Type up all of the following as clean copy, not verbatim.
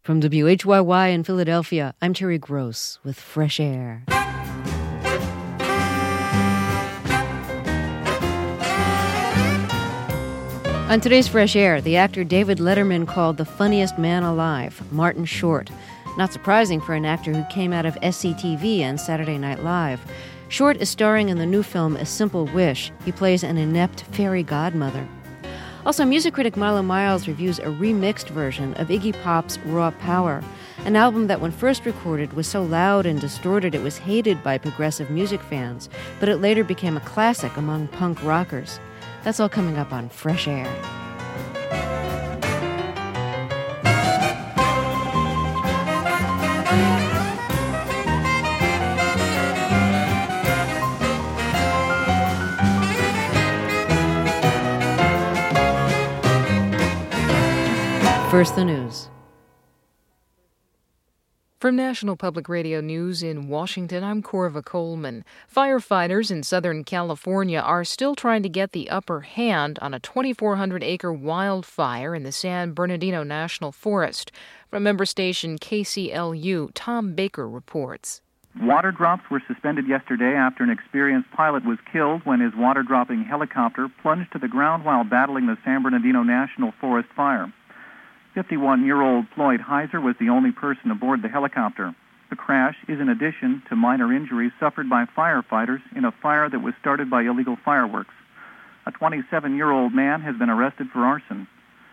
From WHYY in Philadelphia, I'm Terry Gross with Fresh Air. On today's Fresh Air, the actor David Letterman called the funniest man alive, Martin Short. Not surprising for an actor who came out of SCTV and Saturday Night Live. Short is starring in the new film A Simple Wish. He plays an inept fairy godmother. Also, music critic Marlo Miles reviews a remixed version of Iggy Pop's Raw Power, an album that when first recorded was so loud and distorted it was hated by progressive music fans, but it later became a classic among punk rockers. That's all coming up on Fresh Air. First, the news. From National Public Radio News in Washington, I'm Corva Coleman. Firefighters in Southern California are still trying to get the upper hand on a 2,400-acre wildfire in the San Bernardino National Forest. From member station KCLU, Tom Baker reports. Water drops were suspended yesterday after an experienced pilot was killed when his water-dropping helicopter plunged to the ground while battling the San Bernardino National Forest fire. 51-year-old Floyd Heiser was the only person aboard the helicopter. The crash is in addition to minor injuries suffered by firefighters in a fire that was started by illegal fireworks. A 27-year-old man has been arrested for arson.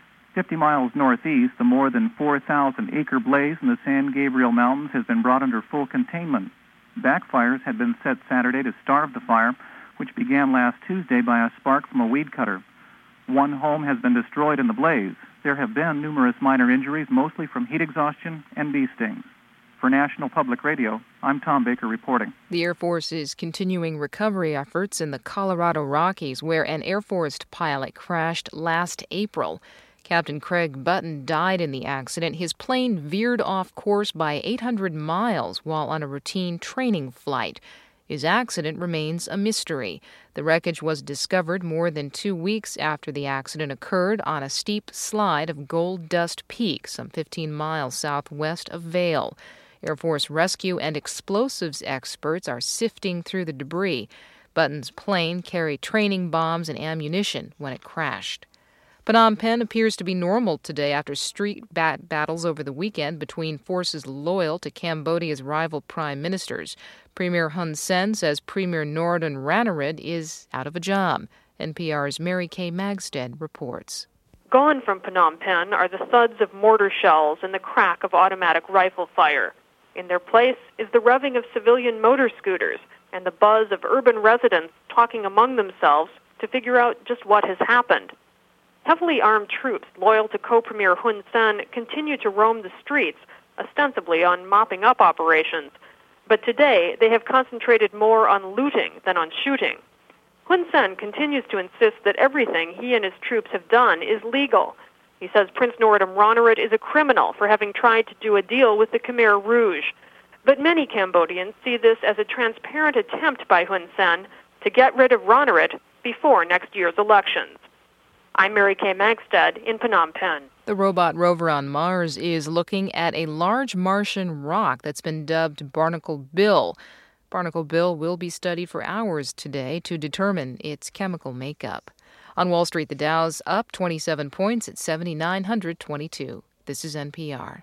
50 miles northeast, the more than 4,000-acre blaze in the San Gabriel Mountains has been brought under full containment. Backfires had been set Saturday to starve the fire, which began last Tuesday by a spark from a weed cutter. One home has been destroyed in the blaze. There have been numerous minor injuries, mostly from heat exhaustion and bee stings. For National Public Radio, I'm Tom Baker reporting. The Air Force is continuing recovery efforts in the Colorado Rockies, where an Air Force pilot crashed last April. Captain Craig Button died in the accident. His plane veered off course by 800 miles while on a routine training flight. His accident remains a mystery. The wreckage was discovered more than 2 weeks after the accident occurred on a steep slide of Gold Dust Peak, some 15 miles southwest of Vail. Air Force rescue and explosives experts are sifting through the debris. Button's plane carried training bombs and ammunition when it crashed. Phnom Penh appears to be normal today after street battles over the weekend between forces loyal to Cambodia's rival prime ministers. Premier Hun Sen says Premier Norodom Ranariddh is out of a job. NPR's Mary Kay Magstead reports. Gone from Phnom Penh are the thuds of mortar shells and the crack of automatic rifle fire. In their place is the revving of civilian motor scooters and the buzz of urban residents talking among themselves to figure out just what has happened. Heavily armed troops loyal to co-premier Hun Sen continue to roam the streets, ostensibly on mopping up operations. But today, they have concentrated more on looting than on shooting. Hun Sen continues to insist that everything he and his troops have done is legal. He says Prince Norodom Ranariddh is a criminal for having tried to do a deal with the Khmer Rouge. But many Cambodians see this as a transparent attempt by Hun Sen to get rid of Ranariddh before next year's elections. I'm Mary Kay Magstead in Phnom Penh. The robot rover on Mars is looking at a large Martian rock that's been dubbed Barnacle Bill. Barnacle Bill will be studied for hours today to determine its chemical makeup. On Wall Street, the Dow's up 27 points at 7,922. This is NPR.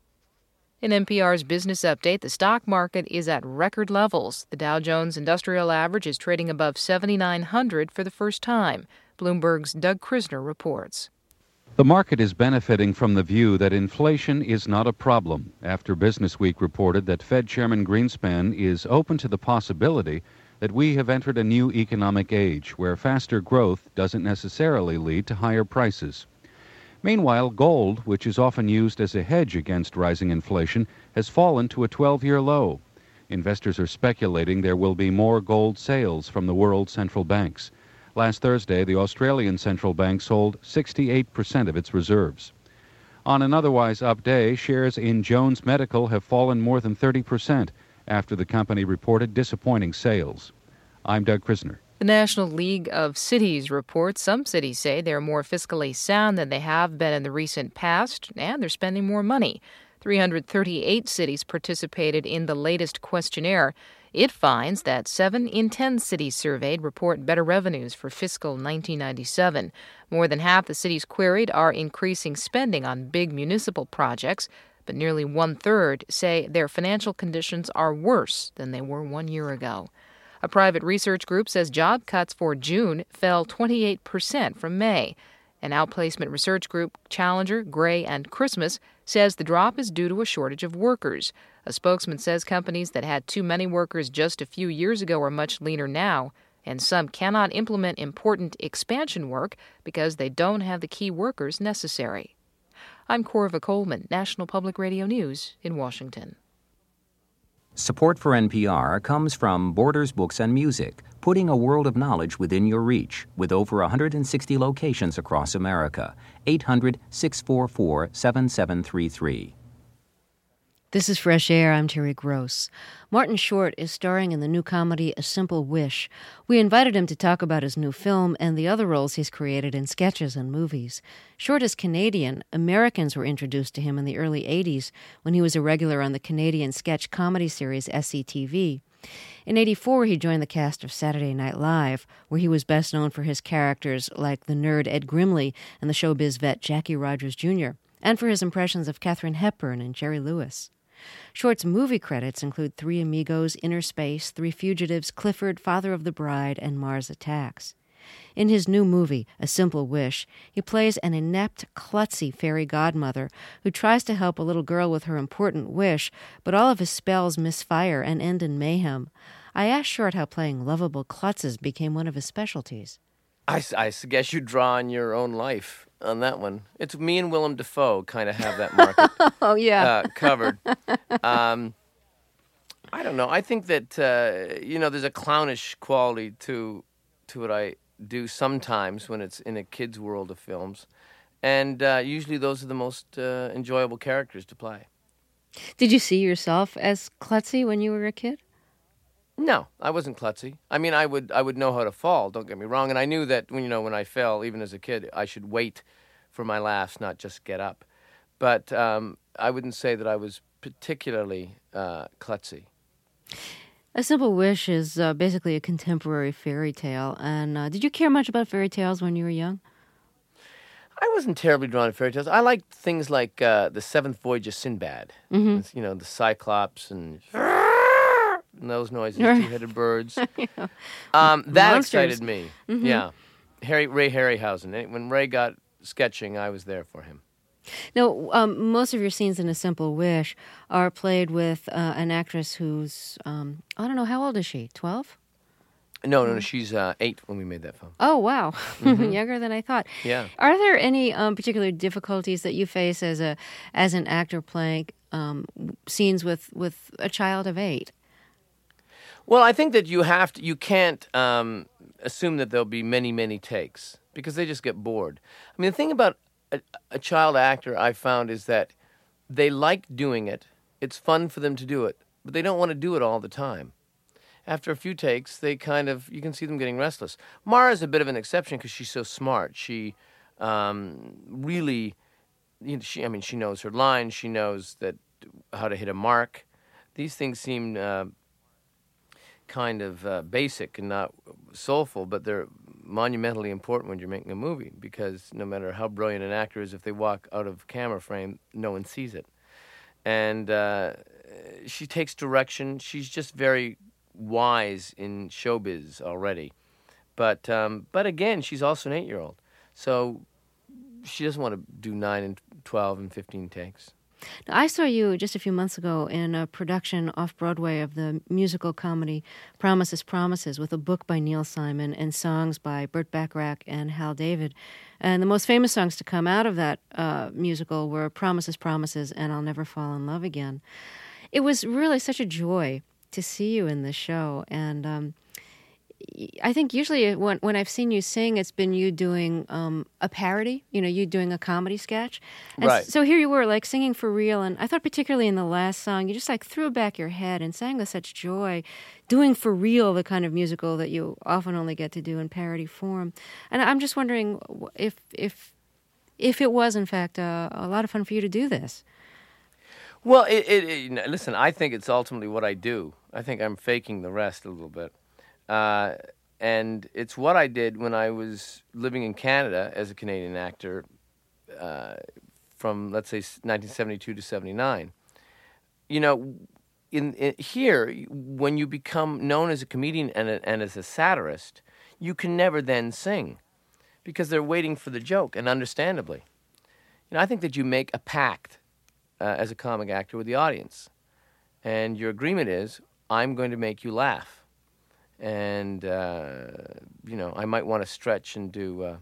In NPR's Business Update, the stock market is at record levels. The Dow Jones Industrial Average is trading above 7,900 for the first time. Bloomberg's Doug Krisner reports. The market is benefiting from the view that inflation is not a problem after Business Week reported that Fed Chairman Greenspan is open to the possibility that we have entered a new economic age where faster growth doesn't necessarily lead to higher prices. Meanwhile, gold, which is often used as a hedge against rising inflation, has fallen to a 12-year low. Investors are speculating there will be more gold sales from the world's central banks. Last Thursday, the Australian central bank sold 68% of its reserves. On an otherwise up day, shares in Jones Medical have fallen more than 30% after the company reported disappointing sales. I'm Doug Krisner. The National League of Cities reports some cities say they're more fiscally sound than they have been in the recent past, and they're spending more money. 338 cities participated in the latest questionnaire. It finds that 7 in 10 cities surveyed report better revenues for fiscal 1997. More than half the cities queried are increasing spending on big municipal projects, but nearly one-third say their financial conditions are worse than they were 1 year ago. A private research group says job cuts for June fell 28% from May. An outplacement research group, Challenger, Gray, and Christmas, says the drop is due to a shortage of workers. A spokesman says companies that had too many workers just a few years ago are much leaner now, and some cannot implement important expansion work because they don't have the key workers necessary. I'm Corva Coleman, National Public Radio News in Washington. Support for NPR comes from Borders Books and Music, putting a world of knowledge within your reach, with over 160 locations across America. 800-644-7733. This is Fresh Air. I'm Terry Gross. Martin Short is starring in the new comedy A Simple Wish. We invited him to talk about his new film and the other roles he's created in sketches and movies. Short is Canadian. Americans were introduced to him in the early 80s when he was a regular on the Canadian sketch comedy series SCTV. In '84, he joined the cast of Saturday Night Live, where he was best known for his characters like the nerd Ed Grimley and the showbiz vet Jackie Rogers Jr., and for his impressions of Katharine Hepburn and Jerry Lewis. Short's movie credits include Three Amigos, Inner Space, Three Fugitives, Clifford, Father of the Bride, and Mars Attacks. In his new movie, A Simple Wish, he plays an inept, klutzy fairy godmother who tries to help a little girl with her important wish, but all of his spells misfire and end in mayhem. I asked Short how playing lovable klutzes became one of his specialties. I guess you draw on your own life on that one. It's me and Willem Dafoe kind of have that market covered. I don't know. I think that, there's a clownish quality to what I do sometimes when it's in a kid's world of films. And usually those are the most enjoyable characters to play. Did you see yourself as klutzy when you were a kid? No, I wasn't klutzy. I mean, I would know how to fall, don't get me wrong. And I knew that when I fell, even as a kid, I should wait for my laughs, not just get up. But I wouldn't say that I was particularly klutzy. A Simple Wish is basically a contemporary fairy tale. And did you care much about fairy tales when you were young? I wasn't terribly drawn to fairy tales. I liked things like The Seventh Voyage of Sinbad. Mm-hmm. The Cyclops and those noises, two-headed birds. That Monsters. excited me. Mm-hmm. Yeah. Ray Harryhausen. When Ray got sketching, I was there for him. Now, most of your scenes in A Simple Wish are played with an actress who's, I don't know, how old is she? 12? No, she's 8 when we made that film. Oh, wow. Mm-hmm. Younger than I thought. Yeah. Are there any particular difficulties that you face as an actor playing scenes with a child of 8? Well, I think that you can't assume that there'll be many, many takes because they just get bored. I mean, the thing about a child actor I found is that they like doing it. It's fun for them to do it, but they don't want to do it all the time. After a few takes, you can see them getting restless. Mara's a bit of an exception because she's so smart. She really, she knows her lines. She knows how to hit a mark. These things seem kind of basic and not soulful, but they're monumentally important when you're making a movie because no matter how brilliant an actor is, if they walk out of camera frame, no one sees it. And she takes direction. She's just very wise in showbiz already. But again, she's also an 8-year-old. So she doesn't want to do 9 and 12 and 15 takes. Now, I saw you just a few months ago in a production off-Broadway of the musical comedy Promises, Promises with a book by Neil Simon and songs by Burt Bacharach and Hal David. And the most famous songs to come out of that musical were Promises, Promises and I'll Never Fall in Love Again. It was really such a joy to see you in the show. And I think usually when I've seen you sing, it's been you doing a parody, you doing a comedy sketch. And right. So here you were, like, singing for real. And I thought particularly in the last song, you just, like, threw back your head and sang with such joy, doing for real the kind of musical that you often only get to do in parody form. And I'm just wondering if it was, in fact, a lot of fun for you to do this. Well, listen, I think it's ultimately what I do. I think I'm faking the rest a little bit. And it's what I did when I was living in Canada as a Canadian actor from, let's say, 1972 to 79. You know, in here, when you become known as a comedian and as a satirist, you can never then sing because they're waiting for the joke, and understandably. You know, I think that you make a pact as a comic actor with the audience, and your agreement is, I'm going to make you laugh. And, you know, I might want to stretch and do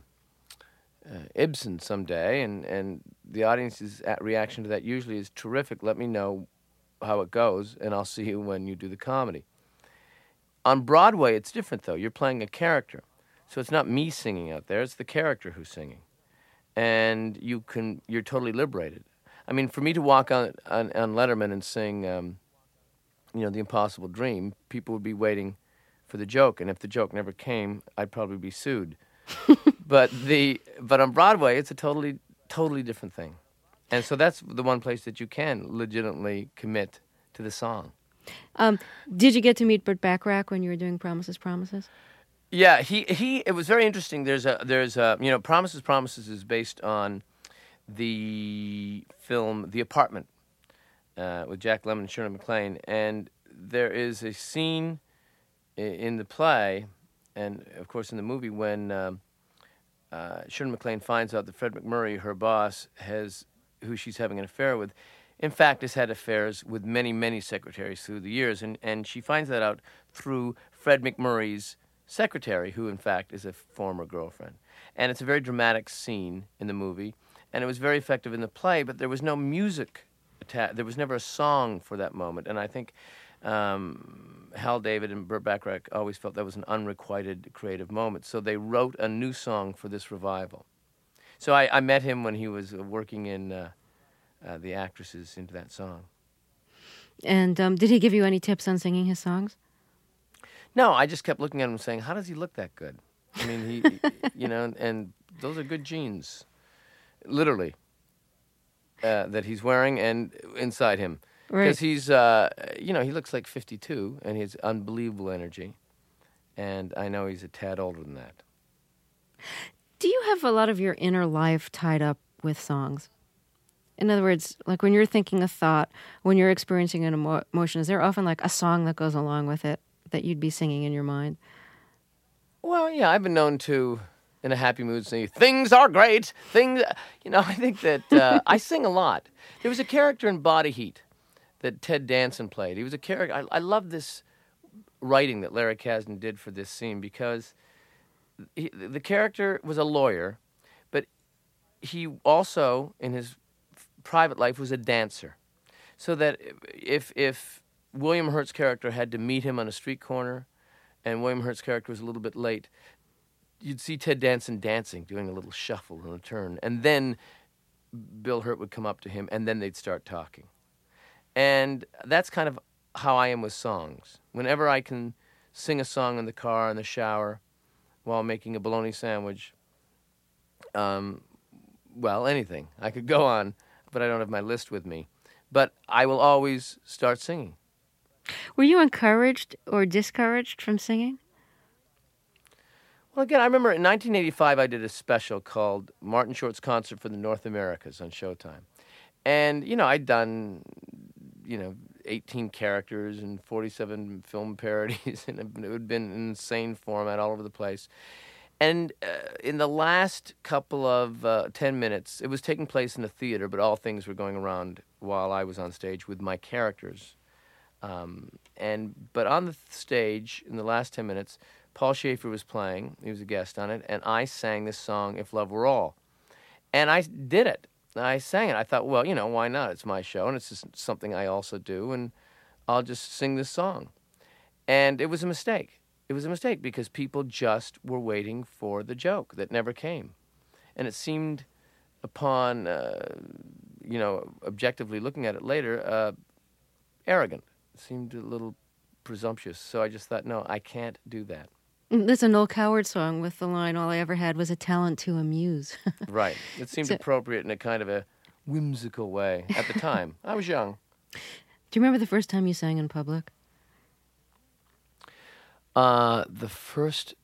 Ibsen someday, and the audience's reaction to that usually is terrific. Let me know how it goes, and I'll see you when you do the comedy. On Broadway, it's different, though. You're playing a character. So it's not me singing out there. It's the character who's singing. And you're totally liberated. I mean, for me to walk on Letterman and sing, you know, The Impossible Dream, people would be waiting for the joke. And if the joke never came, I'd probably be sued. But on Broadway, it's a totally different thing. And so that's the one place that you can legitimately commit to the song. Did you get to meet Burt Bacharach when you were doing Promises, Promises? Yeah, it was very interesting. There's a you know, Promises is based on the film The Apartment with Jack Lemmon and Shirley MacLaine, and there is a scene in the play, and of course in the movie, when Shirley MacLaine finds out that Fred McMurray, her boss, who she's having an affair with, in fact, has had affairs with many, many secretaries through the years, and she finds that out through Fred McMurray's secretary, who in fact is a former girlfriend. And it's a very dramatic scene in the movie, and it was very effective in the play, but there was no music there was never a song for that moment, and I think Hal David and Burt Bacharach always felt that was an unrequited creative moment, so they wrote a new song for this revival. So I met him when he was working in the actresses into that song. And did he give you any tips on singing his songs? No, I just kept looking at him saying, how does he look that good? I mean, he you know, and those are good jeans, literally, that he's wearing and inside him. Right. Because he's, you know, he looks like 52, and he has unbelievable energy. And I know he's a tad older than that. Do you have a lot of your inner life tied up with songs? In other words, like when you're thinking a thought, when you're experiencing an emotion, is there often like a song that goes along with it that you'd be singing in your mind? Well, yeah, I've been known to, in a happy mood, say, things are great, things, you know, I think that I sing a lot. There was a character in Body Heat that Ted Danson played. He was a character, I love this writing that Larry Kasdan did for this scene because the character was a lawyer, but he also, in his private life, was a dancer. So that if William Hurt's character had to meet him on a street corner and William Hurt's character was a little bit late, you'd see Ted Danson dancing, doing a little shuffle and a turn, and then Bill Hurt would come up to him, and then they'd start talking. And that's kind of how I am with songs. Whenever I can sing a song in the car, in the shower, while making a bologna sandwich, well, anything. I could go on, but I don't have my list with me. But I will always start singing. Were you encouraged or discouraged from singing? Well, again, I remember in 1985 I did a special called Martin Short's Concert for the North Americas on Showtime. And, you know, I'd done, you know, 18 characters and 47 film parodies, and it had been an insane format all over the place. And in the last couple of 10 minutes, it was taking place in a theater, but all things were going around while I was on stage with my characters. But on the stage, in the last 10 minutes, Paul Schaefer was playing. He was a guest on it, and I sang this song, If Love Were All. And I did it. I sang it. I thought, well, you know, why not? It's my show, and it's just something I also do, and I'll just sing this song. And it was a mistake. It was a mistake because people just were waiting for the joke that never came. And it seemed, upon, you know, objectively looking at it later, arrogant. It seemed a little presumptuous. So I just thought, no, I can't do that. There's a Noel Coward song with the line, all I ever had was a talent to amuse. Right. It seemed appropriate in a kind of a whimsical way at the time. I was young. Do you remember the first time you sang in public? The first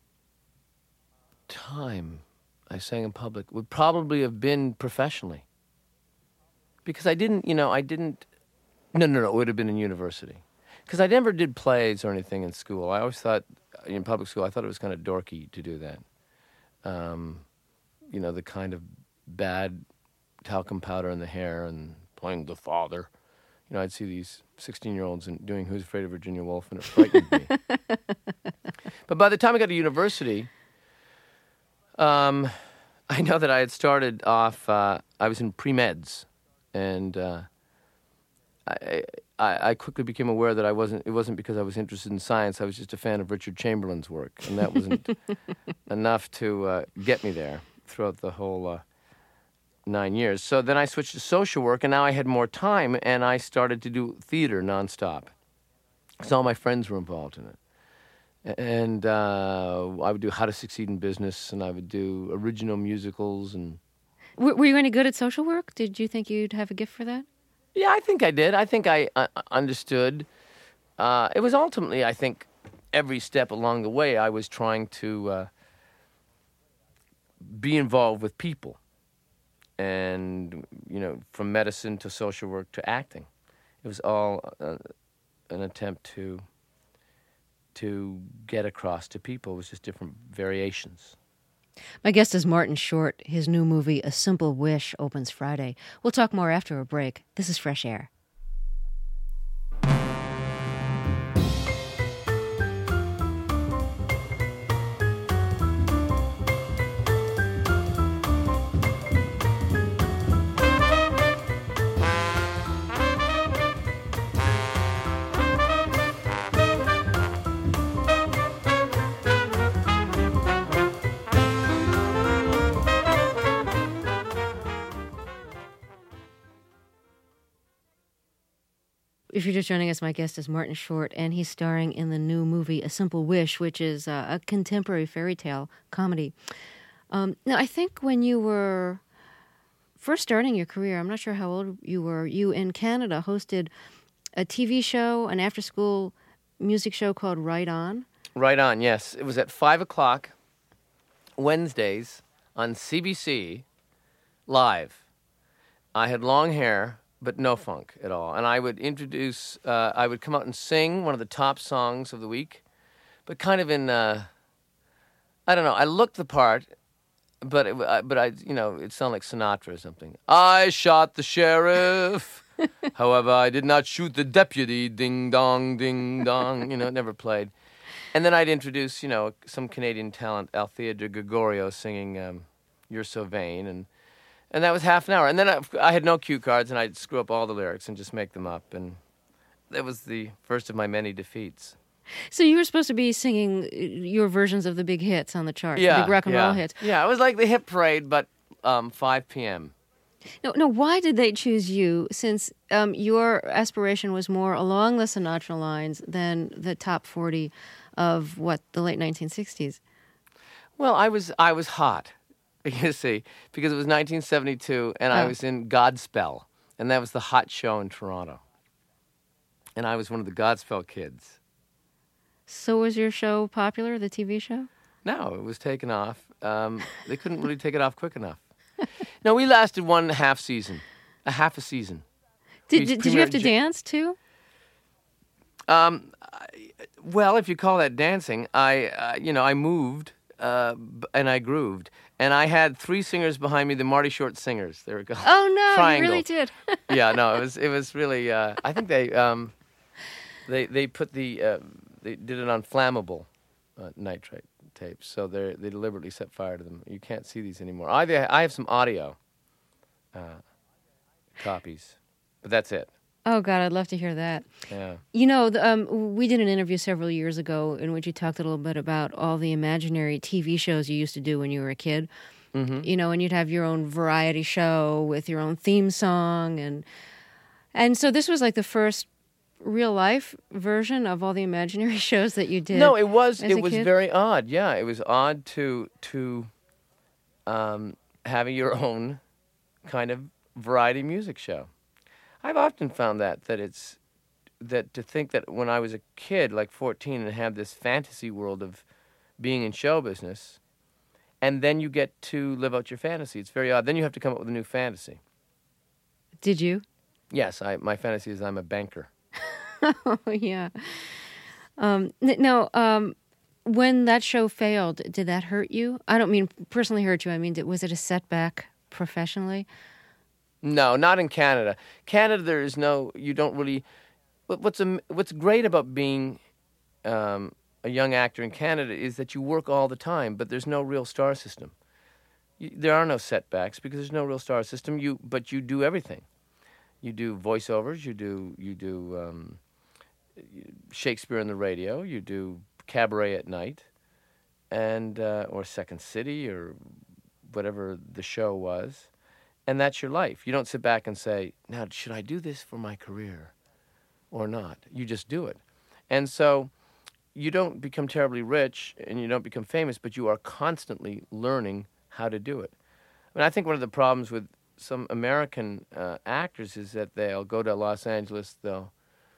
time I sang in public would probably have been professionally. Because I didn't, no, it would have been in university. Because I never did plays or anything in school. I always thought, in public school, I thought it was kind of dorky to do that. The kind of bad talcum powder in the hair and playing the father. I'd see these 16-year-olds doing Who's Afraid of Virginia Woolf, and it frightened me. But by the time I got to university, I know that I had started off, I was in pre-meds, and I quickly became aware that it wasn't because I was interested in science, I was just a fan of Richard Chamberlain's work, and that wasn't enough to get me there throughout the whole 9 years. So then I switched to social work, and now I had more time, and I started to do theater nonstop. So all my friends were involved in it. And I would do How to Succeed in Business, and I would do original musicals. And Were you any good at social work? Did you think you'd have a gift for that? Yeah, I think I did. I think I understood. It was ultimately, I think, every step along the way I was trying to be involved with people. And, from medicine to social work to acting. It was all an attempt to get across to people. It was just different variations. My guest is Martin Short. His new movie, A Simple Wish, opens Friday. We'll talk more after a break. This is Fresh Air. If you're just joining us, my guest is Martin Short, and he's starring in the new movie A Simple Wish, which is a contemporary fairy tale comedy. Now, I think when you were first starting your career, I'm not sure how old you were, you in Canada hosted a TV show, an after-school music show called Right On. Right On, yes. It was at 5 o'clock Wednesdays on CBC live. I had long hair, but no funk at all. And I would I would come out and sing one of the top songs of the week, but kind of in, I don't know, I looked the part, but it sounded like Sinatra or something. I shot the sheriff, however, I did not shoot the deputy, ding dong, it never played. And then I'd introduce, some Canadian talent, Althea de Gregorio, singing You're So Vain, and that was half an hour. And then I had no cue cards, and I'd screw up all the lyrics and just make them up. And that was the first of my many defeats. So you were supposed to be singing your versions of the big hits on the charts, the big rock and roll hits. Yeah, it was like the hit parade, but 5 p.m. No, why did they choose you, since your aspiration was more along the Sinatra lines than the top 40 of, the late 1960s? Well, I was hot. You see, because it was 1972, and I was in Godspell, and that was the hot show in Toronto. And I was one of the Godspell kids. So was your show popular, the TV show? No, it was taken off. They couldn't really take it off quick enough. No, we lasted half a season. Did you have to dance, too? Well, if you call that dancing, I moved, and I grooved. And I had 3 singers behind me, the Marty Short Singers. They were called Triangle. You really did. Yeah, no, it was really. I think they put they did it on flammable nitrate tapes, so they deliberately set fire to them. You can't see these anymore. I have some audio copies, but that's it. Oh, God, I'd love to hear that. Yeah. We did an interview several years ago in which you talked a little bit about all the imaginary TV shows you used to do when you were a kid. Mm-hmm. And you'd have your own variety show with your own theme song. And so this was like the first real-life version of all the imaginary shows that you did. No, it was kid? very odd. Yeah, it was odd to having your own kind of variety music show. I've often found that it's that to think that when I was a kid, like 14, and have this fantasy world of being in show business, and then you get to live out your fantasy. It's very odd. Then you have to come up with a new fantasy. Did you? Yes, my fantasy is I'm a banker. Oh, yeah. When that show failed, did that hurt you? I don't mean personally hurt you. I mean, was it a setback professionally? No, not in Canada. Canada, there is no. You don't really. What's great about being a young actor in Canada is that you work all the time, but there's no real star system. There are no setbacks because there's no real star system. But you do everything. You do voiceovers. You do Shakespeare on the radio. You do cabaret at night, and or Second City or whatever the show was, and that's your life. You don't sit back and say, "Now, should I do this for my career or not?" You just do it, and so you don't become terribly rich and you don't become famous, but you are constantly learning how to do it. I mean, I think one of the problems with some American actors is that they'll go to Los Angeles, they'll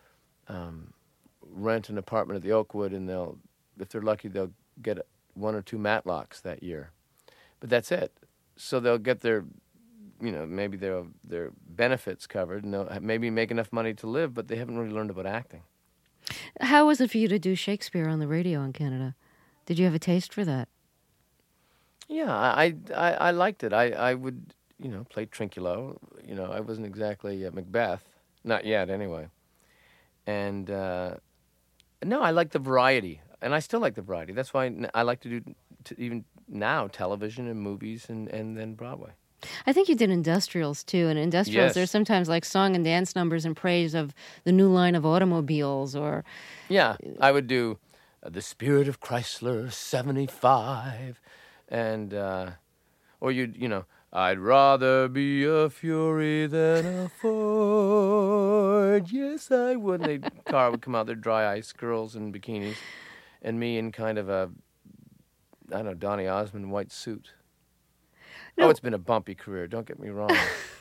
rent an apartment at the Oakwood, and if they're lucky, they'll get 1 or 2 Matlocks that year. But that's it. So they'll get their, maybe their benefits covered, and they'll maybe make enough money to live, but they haven't really learned about acting. How was it for you to do Shakespeare on the radio in Canada? Did you have a taste for that? Yeah, I liked it. I would, play Trinculo. I wasn't exactly Macbeth. Not yet, anyway. And, no, I like the variety. And I still like the variety. That's why I like to do, even now, television and movies and then Broadway. I think you did industrials, too. And industrials, Yes. there's sometimes like song and dance numbers in praise of the new line of automobiles or... Yeah, I would do The Spirit of Chrysler 75. And, or I'd rather be a Fury than a Ford. Yes, I would. And the car would come out, their dry ice girls in bikinis, and me in kind of a, I don't know, Donny Osmond white suit. No. Oh, it's been a bumpy career. Don't get me wrong.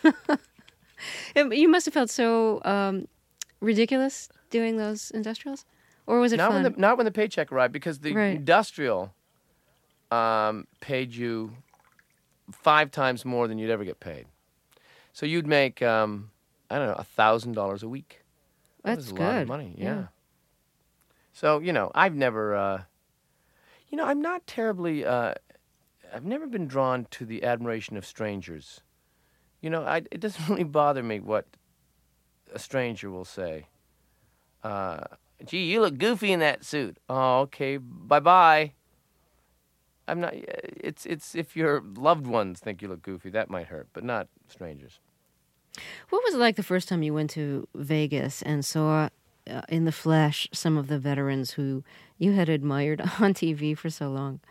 You must have felt so ridiculous doing those industrials, or was it fun? Not when the paycheck arrived, because the industrial paid you 5 times more than you'd ever get paid. So you'd make, I don't know, $1,000 a week. That's a good. lot of money, yeah. So, I've never, I'm not terribly, I've never been drawn to the admiration of strangers. It doesn't really bother me what a stranger will say. Gee, you look goofy in that suit. Oh, okay, bye-bye. I'm not. It's if your loved ones think you look goofy, that might hurt, but not strangers. What was it like the first time you went to Vegas and saw in the flesh some of the veterans who you had admired on TV for so long?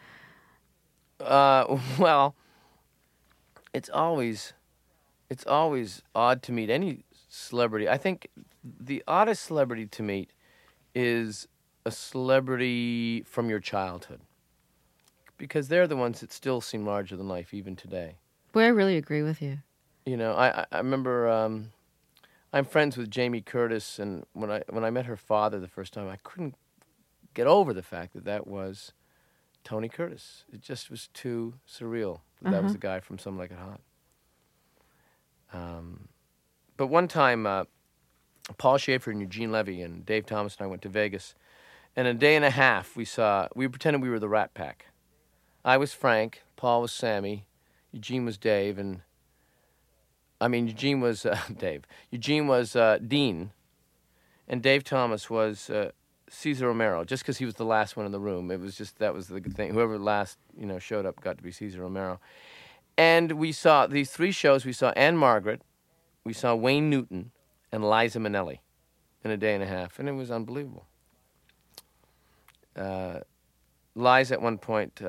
Well, it's always odd to meet any celebrity. I think the oddest celebrity to meet is a celebrity from your childhood, because they're the ones that still seem larger than life even today. Boy, I really agree with you. I remember I'm friends with Jamie Curtis, and when I met her father the first time, I couldn't get over the fact that was Tony Curtis. It just was too surreal. That was the guy from Some Like It Hot. But one time, Paul Schaefer and Eugene Levy and Dave Thomas and I went to Vegas, and in a day and a half we pretended we were the Rat Pack. I was Frank, Paul was Sammy, Eugene was Dave, Eugene was Dave. Eugene was Dean, and Dave Thomas was Cesar Romero, just because he was the last one in the room. It was just, that was the good thing. Whoever last, showed up got to be Cesar Romero. And we saw these 3 shows. We saw Anne Margaret, we saw Wayne Newton, and Liza Minnelli in a day and a half, and it was unbelievable. Liza at one point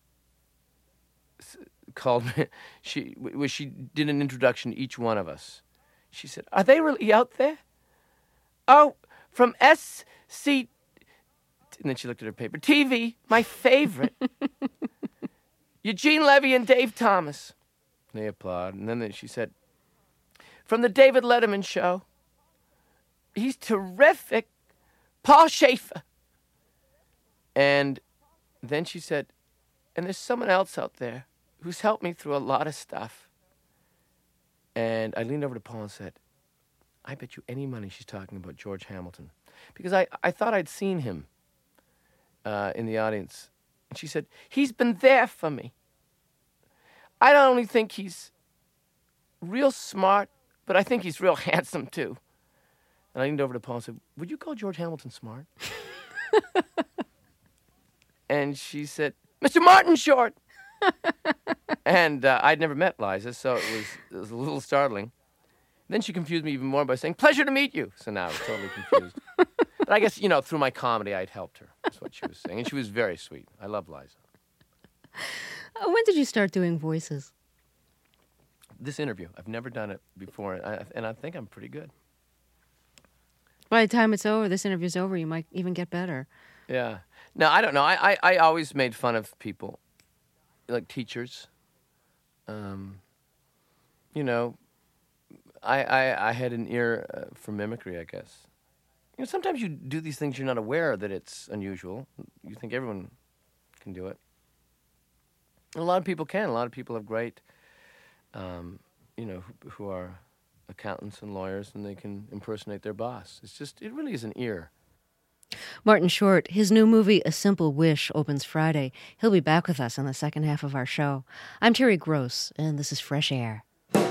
called me. She did an introduction to each one of us. She said, "Are they really out there? Oh, from SC," and then she looked at her paper. "TV, my favorite. Eugene Levy and Dave Thomas." And they applauded. And then she said, "From the David Letterman show, He's terrific. Paul Schaefer. And then she said, and there's someone else out there who's helped me through a lot of stuff. And I leaned over to Paul and said, I bet you any money she's talking about George Hamilton. Because I thought I'd seen him in the audience. And she said, he's been there for me. I don't only think he's real smart, but I think he's real handsome, too. And I leaned over to Paul and said, would you call George Hamilton smart? And she said, Mr. Martin Short. And I'd never met Liza, so it was a little startling. Then she confused me even more by saying, pleasure to meet you. So now I was totally confused. But I guess, through my comedy, I'd helped her. That's what she was saying. And she was very sweet. I love Liza. When did you start doing voices? This interview. I've never done it before, and I think I'm pretty good. By the time it's over, this interview's over, you might even get better. Yeah. No, I don't know. I always made fun of people, like teachers. I had an ear for mimicry, I guess. Sometimes you do these things you're not aware that it's unusual. You think everyone can do it. And a lot of people can. A lot of people have great, who are accountants and lawyers, and they can impersonate their boss. It really is an ear. Martin Short, his new movie, A Simple Wish, opens Friday. He'll be back with us in the second half of our show. I'm Terry Gross, and this is Fresh Air.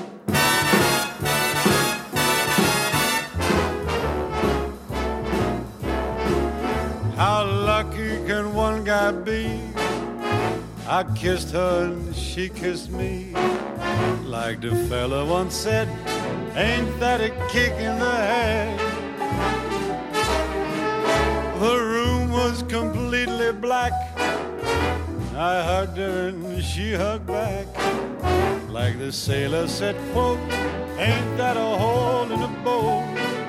How lucky can one guy be? I kissed her and she kissed me. Like the fella once said, ain't that a kick in the head? The room was completely black. I hugged her and she hugged back. Like the sailor said, quote, ain't that a hole in a boat?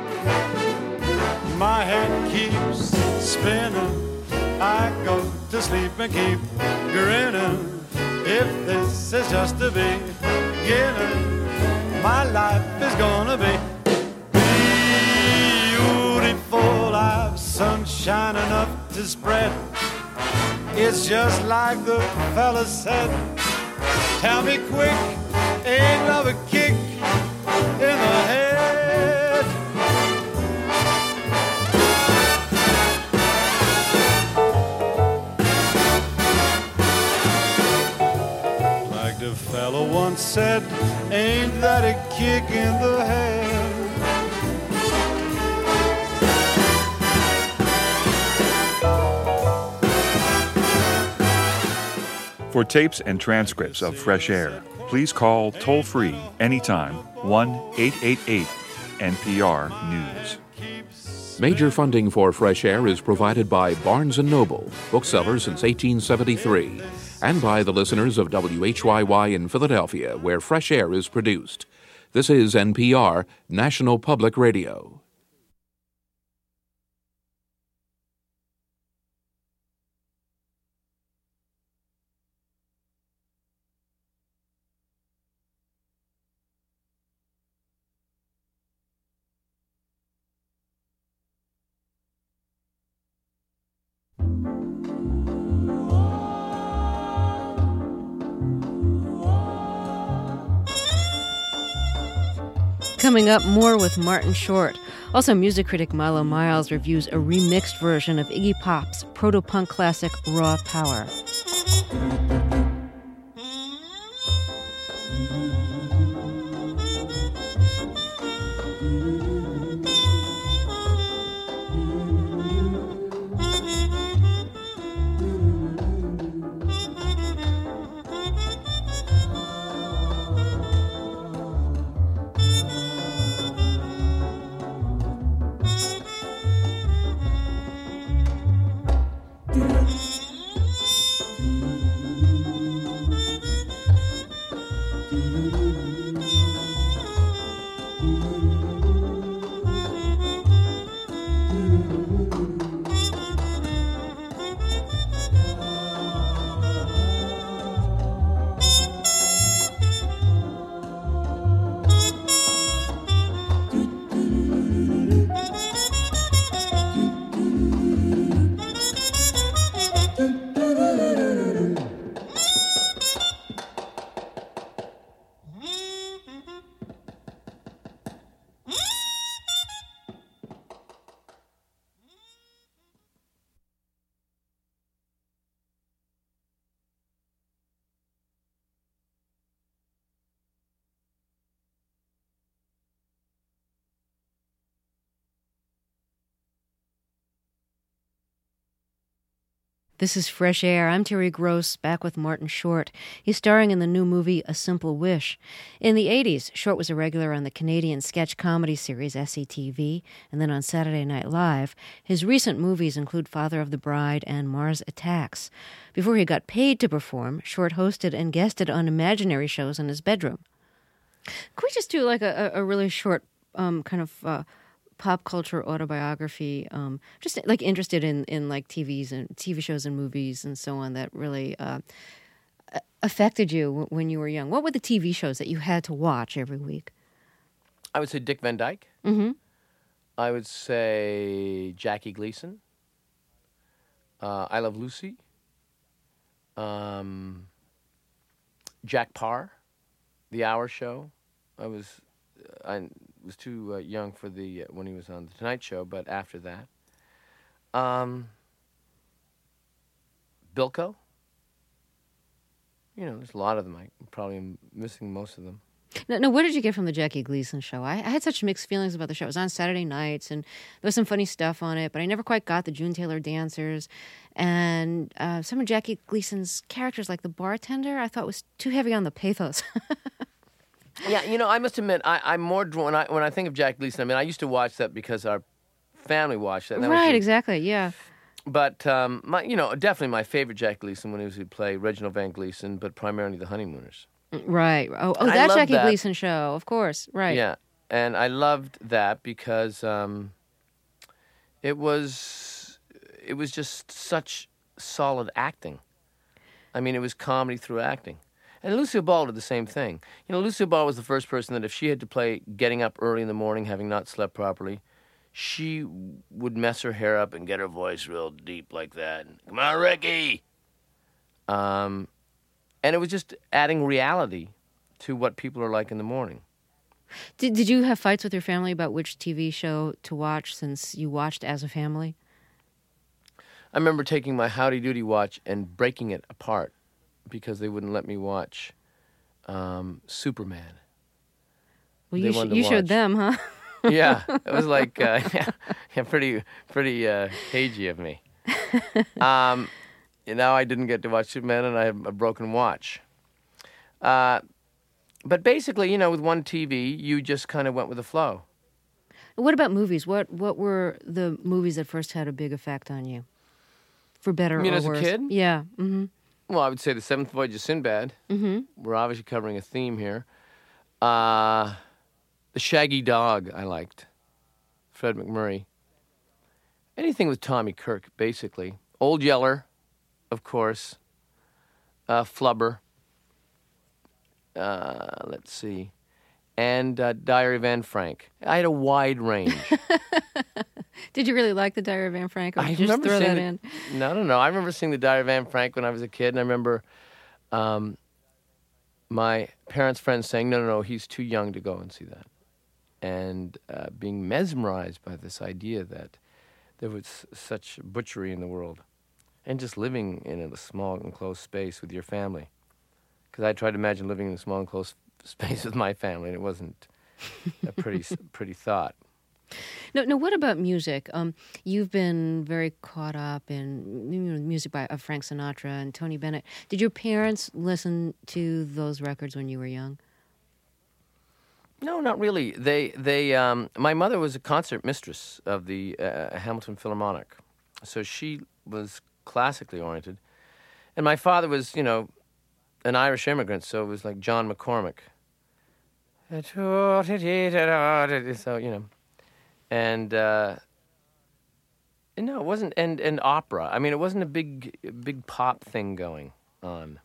My head keeps spinning. I go to sleep and keep grinning. If this is just the beginning, my life is gonna be beautiful. I've sunshine enough to spread. It's just like the fella said. Tell me quick, ain't love a kick in the head? Like the fella once said, ain't that a kick in the head? For tapes and transcripts of Fresh Air, please call toll-free anytime 1-888-NPR-NEWS. Major funding for Fresh Air is provided by Barnes & Noble, bookseller since 1873, and by the listeners of WHYY in Philadelphia, where Fresh Air is produced. This is NPR, National Public Radio. Coming up, more with Martin Short. Also, music critic Milo Miles reviews a remixed version of Iggy Pop's proto-punk classic Raw Power. This is Fresh Air. I'm Terry Gross, back with Martin Short. He's starring in the new movie A Simple Wish. In the 80s, Short was a regular on the Canadian sketch comedy series SCTV, and then on Saturday Night Live. His recent movies include Father of the Bride and Mars Attacks. Before he got paid to perform, Short hosted and guested on imaginary shows in his bedroom. Could we just do like a really short kind of pop culture autobiography, just like interested in like TV shows and movies and so on that really affected you when you were young? What were the TV shows that you had to watch every week? I would say Dick Van Dyke. Mm-hmm. I would say Jackie Gleason. I Love Lucy. Jack Parr, The Hour Show. I was too young for when he was on The Tonight Show, but after that. Bilko. You know, there's a lot of them. I probably am missing most of them. Now, what did you get from the Jackie Gleason show? I had such mixed feelings about the show. It was on Saturday nights, and there was some funny stuff on it, but I never quite got the June Taylor dancers. And some of Jackie Gleason's characters, like the bartender, I thought was too heavy on the pathos. Yeah, you know, I must admit, I'm more drawn when I think of Jack Gleason. I mean, I used to watch that because our family watched that. Right, exactly, yeah. But definitely my favorite Jack Gleason when he would play Reginald Van Gleason, but primarily The Honeymooners. Right. Oh, that Jackie Gleason show, of course. Right. Yeah, and I loved that because it was just such solid acting. I mean, it was comedy through acting. And Lucille Ball did the same thing. You know, Lucille Ball was the first person that if she had to play getting up early in the morning, having not slept properly, she would mess her hair up and get her voice real deep like that. Come on, Ricky! And it was just adding reality to what people are like in the morning. Did you have fights with your family about which TV show to watch since you watched as a family? I remember taking my Howdy Doody watch and breaking it apart because they wouldn't let me watch Superman. Well, you showed them, huh? Yeah, it was like pretty cagey of me. Now I didn't get to watch Superman, and I have a broken watch. But basically, you know, with one TV, you just kind of went with the flow. What about movies? What were the movies that first had a big effect on you, for better or worse? As a kid? Yeah. Mm-hmm. Well, I would say The Seventh Voyage of Sinbad. Mm-hmm. We're obviously covering a theme here. The Shaggy Dog I liked. Fred McMurray. Anything with Tommy Kirk, basically. Old Yeller, of course. Flubber. Let's see. And Diary of Anne Frank. I had a wide range. Did you really like the Diary of Anne Frank, or did you just throw that in? No. I remember seeing the Diary of Anne Frank when I was a kid, and I remember my parents' friends saying, no, he's too young to go and see that. And being mesmerized by this idea that there was such butchery in the world. And just living in a small, enclosed space with your family. Because I tried to imagine living in a small, enclosed space with my family, and it wasn't a pretty thought. No. What about music? You've been very caught up in music of Frank Sinatra and Tony Bennett. Did your parents listen to those records when you were young? No, not really. My mother was a concert mistress of the Hamilton Philharmonic, so she was classically oriented, and my father was, an Irish immigrant, so it was like John McCormick. So and no, it wasn't, and opera. I mean, it wasn't a big pop thing going on.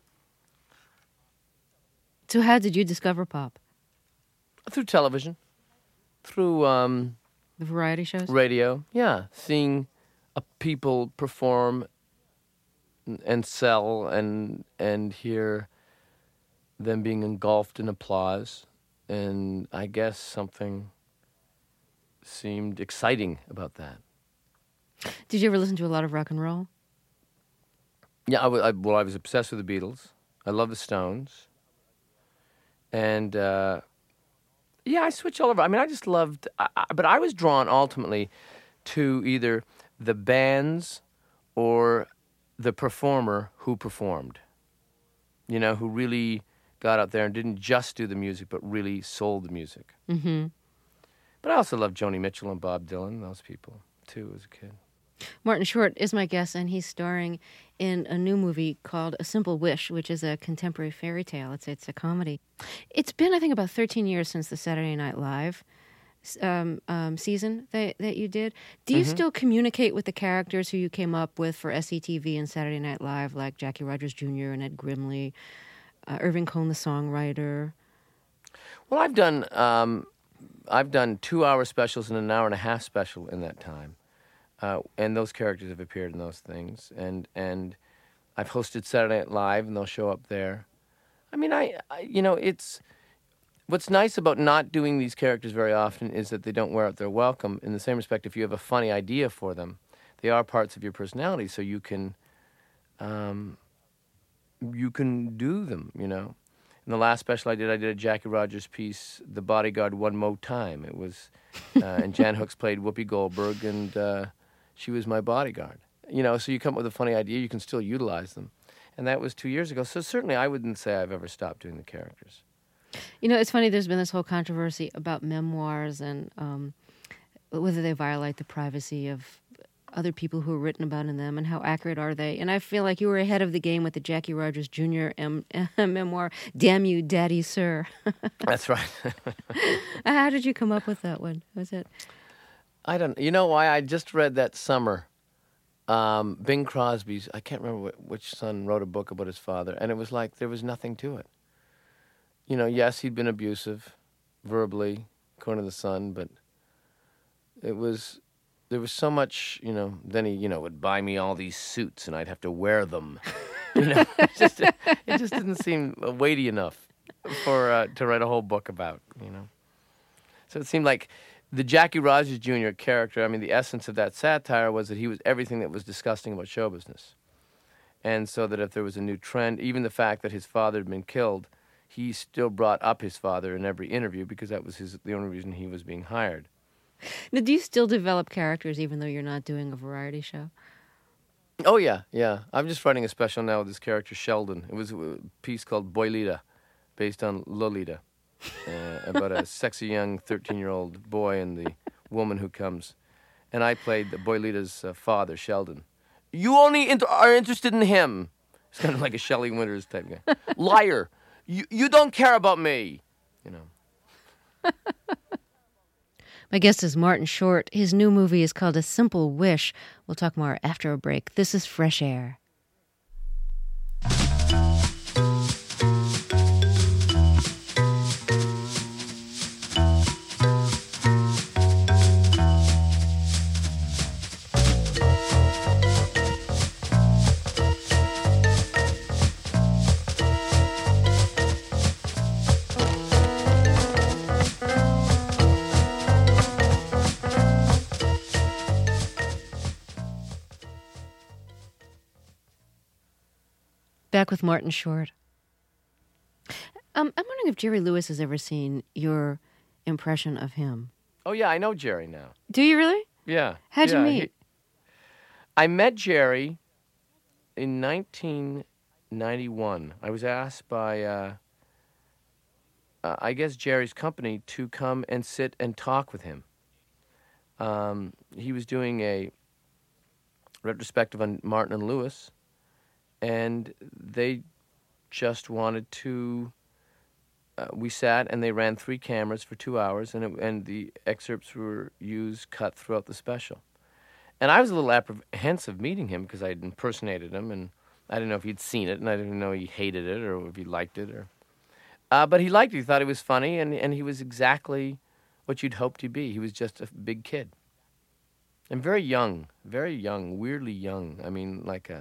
So how did you discover pop? Through television, through the variety shows, radio. Yeah, seeing people perform and sell, and hear them being engulfed in applause, and I guess something seemed exciting about that. Did you ever listen to a lot of rock and roll? Yeah, I was obsessed with the Beatles. I love the Stones, and I switched all over. I mean, I just loved, but I was drawn ultimately to either the bands or the performer who performed, who really got out there and didn't just do the music, but really sold the music. Mm-hmm. But I also love Joni Mitchell and Bob Dylan, those people, too, as a kid. Martin Short is my guest, and he's starring in a new movie called A Simple Wish, which is a contemporary fairy tale. It's a comedy. It's been, I think, about 13 years since the Saturday Night Live season that you did. Do you still communicate with the characters who you came up with for SCTV and Saturday Night Live, like Jackie Rogers Jr. and Ed Grimley, Irving Cohn, the songwriter? Well, I've done 2-hour specials and an hour and a half special in that time. And those characters have appeared in those things. And I've hosted Saturday Night Live, and they'll show up there. I mean, it's... What's nice about not doing these characters very often is that they don't wear out their welcome. In the same respect, if you have a funny idea for them, they are parts of your personality, so you can do them, In the last special I did a Jackie Rogers piece, The Bodyguard One Mo Time. It was, and Jan Hooks played Whoopi Goldberg, and she was my bodyguard. So you come up with a funny idea, you can still utilize them. And that was 2 years ago, so certainly I wouldn't say I've ever stopped doing the characters. It's funny, there's been this whole controversy about memoirs and whether they violate the privacy of other people who are written about in them and how accurate are they. And I feel like you were ahead of the game with the Jackie Rogers Jr. memoir, Damn You, Daddy, Sir. That's right. How did you come up with that one? Was it? I don't know. You know why? I just read that summer. Bing Crosby's, I can't remember which son wrote a book about his father, and it was like there was nothing to it. Yes, he'd been abusive, verbally, according to the Sun, but there was so much, then he, would buy me all these suits and I'd have to wear them. It just didn't seem weighty enough to write a whole book about, So it seemed like the Jackie Rogers Jr. character, the essence of that satire was that he was everything that was disgusting about show business. And so that if there was a new trend, even the fact that his father had been killed, he still brought up his father in every interview because that was the only reason he was being hired. Now, do you still develop characters even though you're not doing a variety show? Oh, yeah. I'm just writing a special now with this character, Sheldon. It was a piece called Boylita, based on Lolita, about a sexy young 13-year-old boy and the woman who comes. And I played the Boylita's father, Sheldon. You only are interested in him. It's kind of like a Shelley Winters type guy. Liar. You don't care about me, My guest is Martin Short. His new movie is called A Simple Wish. We'll talk more after a break. This is Fresh Air. Back with Martin Short. I'm wondering if Jerry Lewis has ever seen your impression of him. Oh, yeah, I know Jerry now. Do you really? Yeah. How'd you meet? I met Jerry in 1991. I was asked by, I guess, Jerry's company to come and sit and talk with him. He was doing a retrospective on Martin and Lewis, and they just wanted to... we sat and they ran 3 cameras for 2 hours, and the excerpts were cut throughout the special. And I was a little apprehensive meeting him because I had impersonated him, and I didn't know if he'd seen it, and I didn't know he hated it or if he liked it. But he liked it. He thought it was funny, and he was exactly what you'd hoped he'd be. He was just a big kid. And very young, weirdly young. I mean, like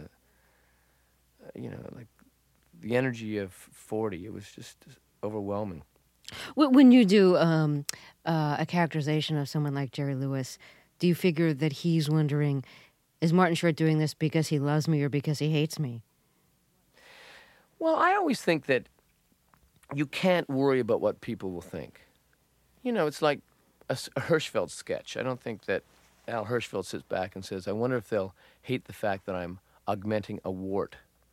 like the energy of 40. It was just overwhelming. When you do a characterization of someone like Jerry Lewis, do you figure that he's wondering, is Martin Short doing this because he loves me or because he hates me? Well, I always think that you can't worry about what people will think. It's like a Hirschfeld sketch. I don't think that Al Hirschfeld sits back and says, I wonder if they'll hate the fact that I'm augmenting a wart.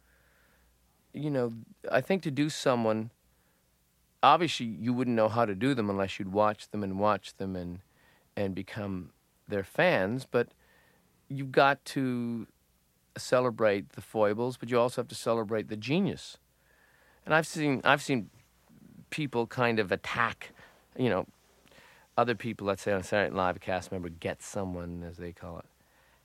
I think to do someone, obviously you wouldn't know how to do them unless you'd watch them and become their fans, but you've got to celebrate the foibles, but you also have to celebrate the genius. And I've seen people kind of attack, other people, let's say on Saturday Night Live, a cast member gets someone, as they call it,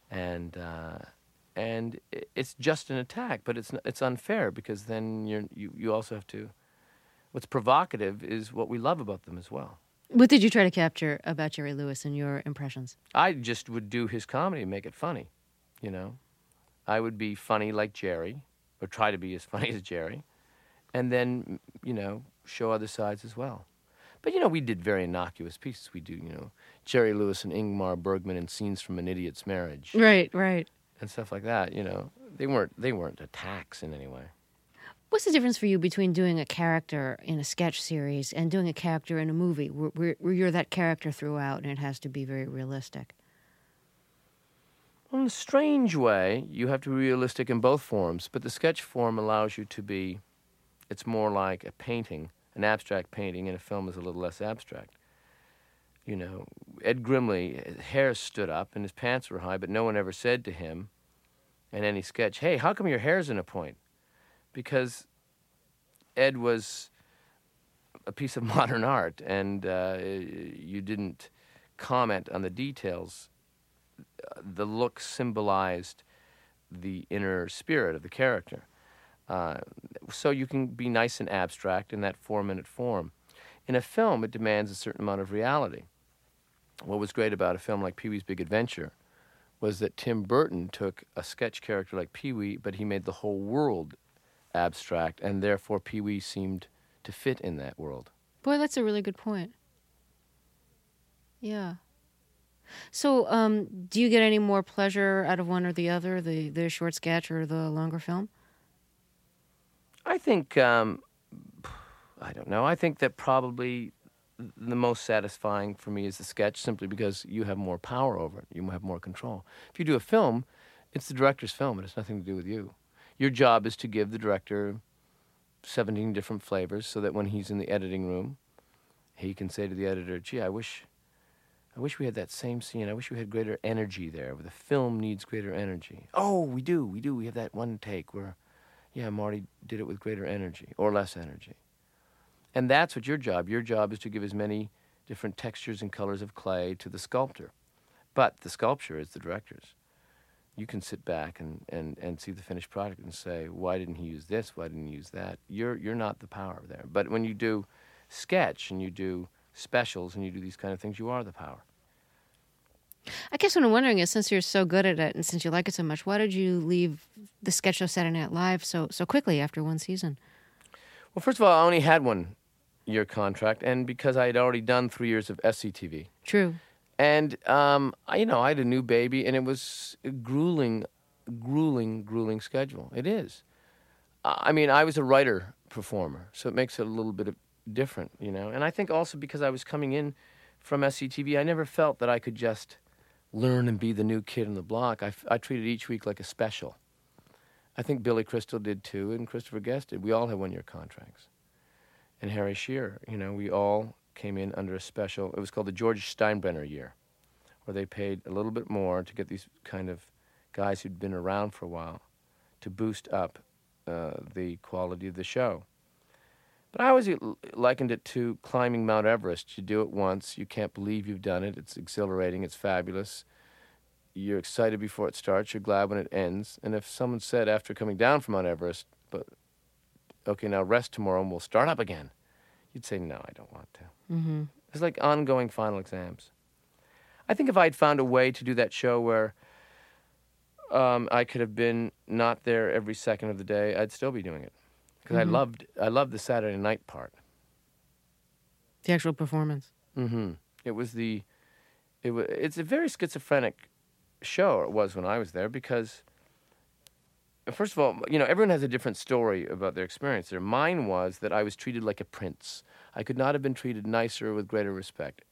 and it's just an attack, but it's unfair, because then you also have to. What's provocative is what we love about them as well. What did you try to capture about Jerry Lewis in your impressions? I just would do his comedy and make it funny, I would be funny like Jerry, or try to be as funny as Jerry, and then, show other sides as well. But, we did very innocuous pieces. We do, Jerry Lewis and Ingmar Bergman in Scenes from an Idiot's Marriage. Right. And stuff like that, They weren't attacks in any way. What's the difference for you between doing a character in a sketch series and doing a character in a movie where you're that character throughout and it has to be very realistic? Well, in a strange way, you have to be realistic in both forms, but the sketch form allows you to be, it's more like a painting, an abstract painting, and a film is a little less abstract. Ed Grimley, his hair stood up and his pants were high, but no one ever said to him in any sketch, "Hey, how come your hair's in a point?" Because Ed was a piece of modern art, and you didn't comment on the details. The look symbolized the inner spirit of the character. So you can be nice and abstract in that 4-minute form. In a film, it demands a certain amount of reality. What was great about a film like Pee-wee's Big Adventure was that Tim Burton took a sketch character like Pee-wee, but he made the whole world abstract, and therefore Pee-wee seemed to fit in that world. Boy, that's a really good point. Yeah. So, do you get any more pleasure out of one or the other, the short sketch or the longer film? I think, I don't know. I think that probably the most satisfying for me is the sketch, simply because you have more power over it. You have more control. If you do a film, it's the director's film. It has nothing to do with you. Your job is to give the director 17 different flavors so that when he's in the editing room, he can say to the editor, "Gee, I wish we had that same scene. I wish we had greater energy there. The film needs greater energy." "Oh, we do. We have that one take where, Marty did it with greater energy or less energy." And that's what your job is to give as many different textures and colors of clay to the sculptor. But the sculpture is the director's. You can sit back and see the finished product and say, "Why didn't he use this? Why didn't he use that?" You're not the power there. But when you do sketch and you do specials and you do these kind of things, you are the power. I guess what I'm wondering is, since you're so good at it and since you like it so much, why did you leave the sketch show Saturday Night Live so quickly after one season? Well, first of all, I only had 1-year contract, and because I had already done 3 years of SCTV. True. And, I had a new baby, and it was a grueling schedule. It is. I was a writer-performer, so it makes it a little bit different, And I think also because I was coming in from SCTV, I never felt that I could just learn and be the new kid on the block. I treated each week like a special. I think Billy Crystal did too, and Christopher Guest did. We all had 1-year contracts. And Harry Shearer, we all came in under a special, it was called the George Steinbrenner year, where they paid a little bit more to get these kind of guys who'd been around for a while to boost up the quality of the show. But I always likened it to climbing Mount Everest. You do it once, you can't believe you've done it, it's exhilarating, it's fabulous. You're excited before it starts, you're glad when it ends. And if someone said after coming down from Mount Everest, "But okay, now rest tomorrow and we'll start up again," you'd say, "No, I don't want to." Mm-hmm. It's like ongoing final exams. I think if I'd found a way to do that show where I could have been not there every second of the day, I'd still be doing it. Because I loved the Saturday night part. The actual performance. Mm-hmm. It's a very schizophrenic show, it was when I was there, because first of all, everyone has a different story about their experience there. Mine was that I was treated like a prince. I could not have been treated nicer with greater respect.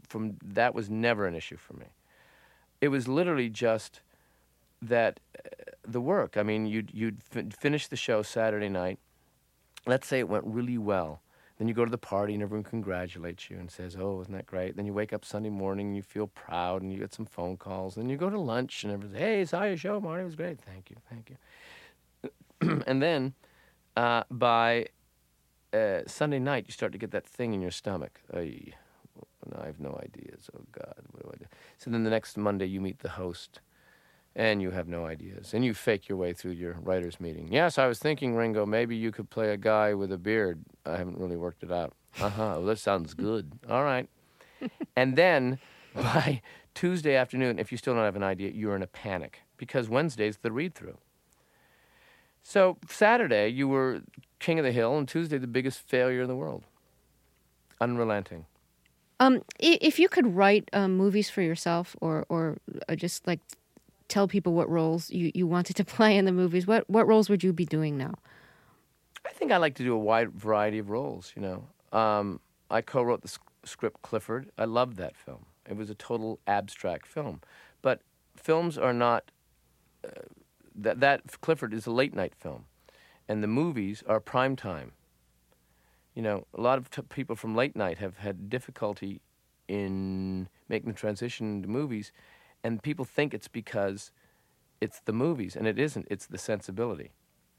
That was never an issue for me. It was literally just that the work. I mean, you'd finish the show Saturday night. Let's say it went really well. Then you go to the party and everyone congratulates you and says, "Oh, isn't that great?" Then you wake up Sunday morning and you feel proud and you get some phone calls. Then you go to lunch and everyone's, "Hey, saw your show, Marty. It was great. Thank you." And then by Sunday night, you start to get that thing in your stomach. I have no ideas. Oh, God, what do I do? So then the next Monday you meet the host. And you have no ideas. And you fake your way through your writer's meeting. "Yes, I was thinking, Ringo, maybe you could play a guy with a beard. I haven't really worked it out." Well, that sounds good. All right. And then by Tuesday afternoon, if you still don't have an idea, you're in a panic. Because Wednesday's the read-through. So Saturday, you were king of the hill, and Tuesday, the biggest failure in the world. Unrelenting. If you could write movies for yourself or just like tell people what roles you wanted to play in the movies, what roles would you be doing now? I think I like to do a wide variety of roles, you know. I co-wrote the script Clifford. I loved that film. It was a total abstract film. But films are not... that Clifford is a late-night film. And the movies are prime time. You know, a lot of people from late night have had difficulty in making the transition to movies, and people think it's because it's the movies, and it isn't. It's the sensibility.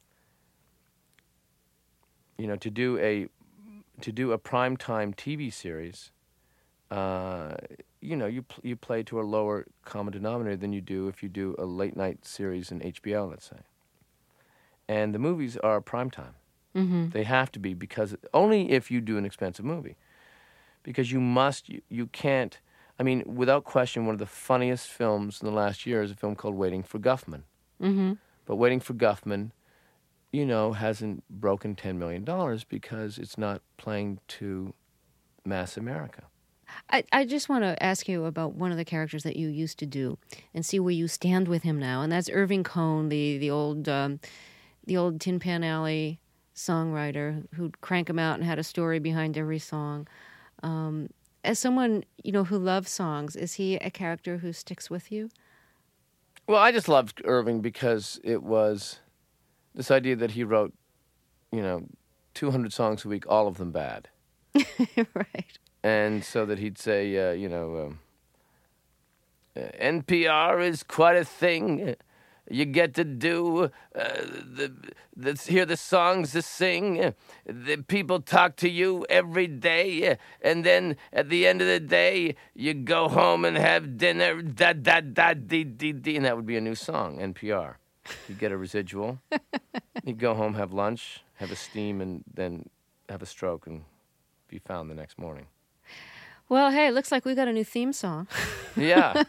You know, to do a primetime TV series, you know, you play to a lower common denominator than you do if you do a late night series in HBO, let's say. And the movies are primetime. Mm-hmm. They have to be, because only if you do an expensive movie, because you can't. I mean, without question, one of the funniest films in the last year is a film called Waiting for Guffman. Mm-hmm. But Waiting for Guffman, you know, hasn't broken $10 million because it's not playing to mass America. I just want to ask you about one of the characters that you used to do and see where you stand with him now, and that's Irving Cohn, the old Tin Pan Alley songwriter who'd crank him out and had a story behind every song. As someone, you know, who loves songs, is he a character who sticks with you? Well, I just loved Irving because it was this idea that he wrote, you know, 200 songs a week, all of them bad. Right. And so that he'd say, you know, NPR is quite a thing. You get to do, hear the songs to sing. The people talk to you every day. And then at the end of the day, you go home and have dinner. Da-da-da-dee-dee-dee. And that would be a new song, NPR. You'd get a residual. You'd go home, have lunch, have a steam, and then have a stroke and be found the next morning. Well, hey, looks like we got a new theme song. Yeah.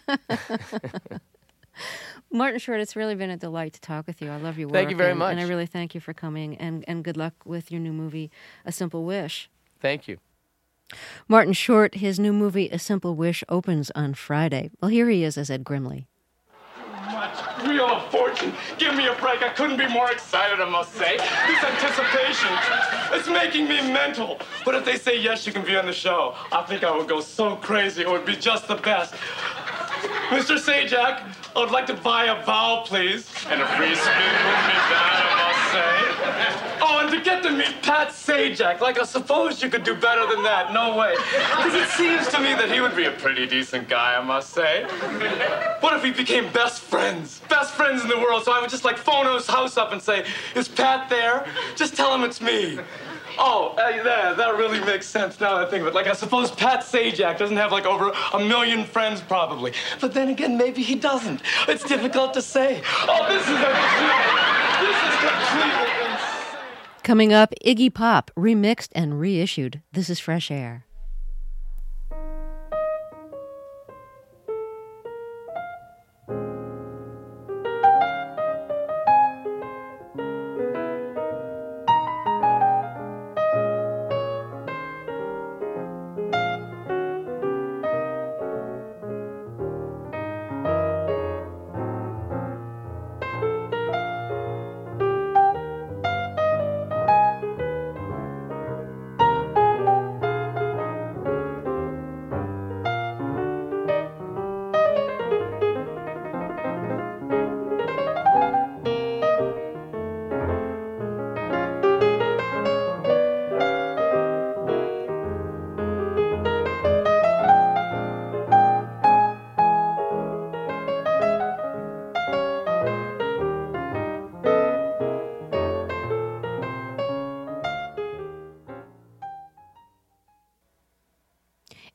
Martin Short, it's really been a delight to talk with you. I love your work. Thank you very much. And I really thank you for coming, and good luck with your new movie, A Simple Wish. Thank you. Martin Short, his new movie, A Simple Wish, opens on Friday. Well, here he is as Ed Grimley. Wheel of Fortune. Give me a break. I couldn't be more excited, I must say. This anticipation, it's making me mental. But if they say yes, you can be on the show, I think I would go so crazy. It would be just the best. Mr. Sajak, I would like to buy a vowel, please. And a free spin would be bad, I must say. Oh, and to get to meet Pat Sajak. Like, I suppose you could do better than that. No way. Because it seems to me that he would be a pretty decent guy, I must say. What if we became best friends? Best friends in the world. So I would just, like, phone his house up and say, "Is Pat there?" Just tell him it's me. Oh, that really makes sense now that I think of it. Like, I suppose Pat Sajak doesn't have, like, over 1 million friends, probably. But then again, maybe he doesn't. It's difficult to say. Oh, this is completely insane. Coming up, Iggy Pop, remixed and reissued. This is Fresh Air.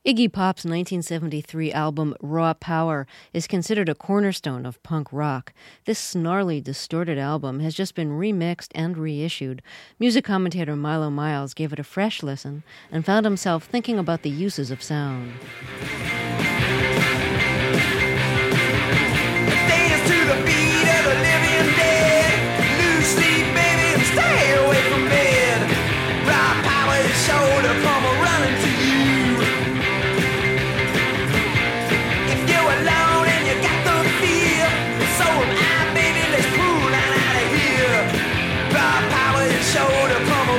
Iggy Pop's 1973 album Raw Power is considered a cornerstone of punk rock. This snarly, distorted album has just been remixed and reissued. Music commentator Milo Miles gave it a fresh listen and found himself thinking about the uses of sound. Dance to the beat of the living dead. Lose sleep, baby, and stay away from bed. Raw power is sure to come running to you. Alone and you got the feel. So am I, baby, let's pull on out of here. Raw power is sure to come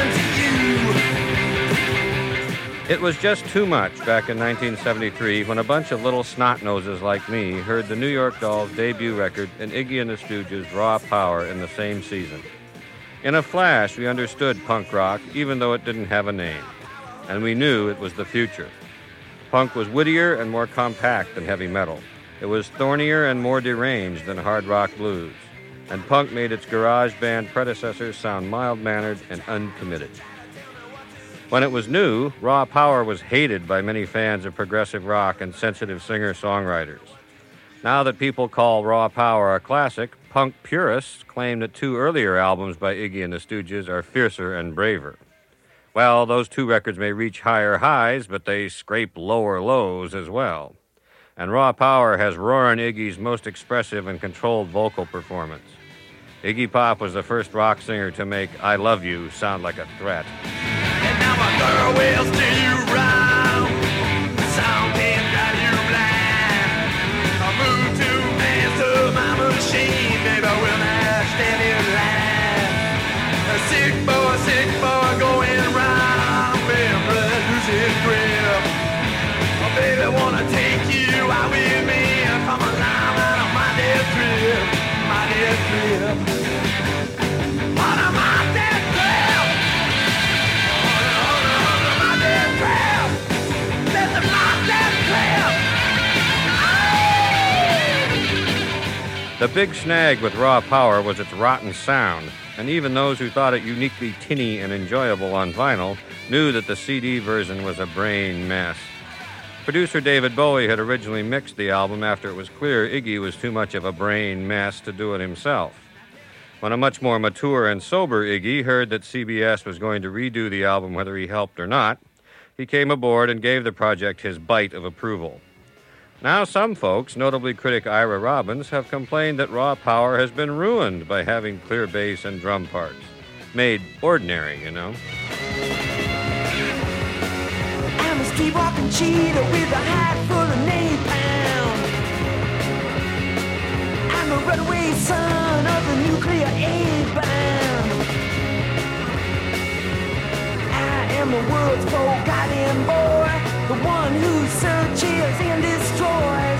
running to you. It was just too much back in 1973 when a bunch of little snot-noses like me heard the New York Dolls' debut record and Iggy and the Stooges' Raw Power in the same season. In a flash, we understood punk rock, even though it didn't have a name. And we knew it was the future. Punk was wittier and more compact than heavy metal. It was thornier and more deranged than hard rock blues. And punk made its garage band predecessors sound mild-mannered and uncommitted. When it was new, Raw Power was hated by many fans of progressive rock and sensitive singer-songwriters. Now that people call Raw Power a classic, punk purists claim that two earlier albums by Iggy and the Stooges are fiercer and braver. Well, those two records may reach higher highs, but they scrape lower lows as well. And Raw Power has Roarin' Iggy's most expressive and controlled vocal performance. Iggy Pop was the first rock singer to make I Love You sound like a threat. And now my girl will steer you round. Sound can drive you blind. I move to dance to my machine, baby, will not stand in line. A sick boy going round, baby, lose his grip. Oh, baby, wanna take you out with me. Come along on my day trip, my day trip. On my day trip. On my day trip. Listen, my day trip. The big snag with Raw Power was its rotten sound, and even those who thought it uniquely tinny and enjoyable on vinyl knew that the CD version was a brain mess. Producer David Bowie had originally mixed the album after it was clear Iggy was too much of a brain mess to do it himself. When a much more mature and sober Iggy heard that CBS was going to redo the album whether he helped or not, he came aboard and gave the project his bite of approval. Now some folks, notably critic Ira Robbins, have complained that Raw Power has been ruined by having clear bass and drum parts. Made ordinary, you know. I'm a street-walking cheetah with a hat full of napalm. I'm a runaway son of the nuclear aid bomb. I am the world's forgotten boy, the one who searches and destroys.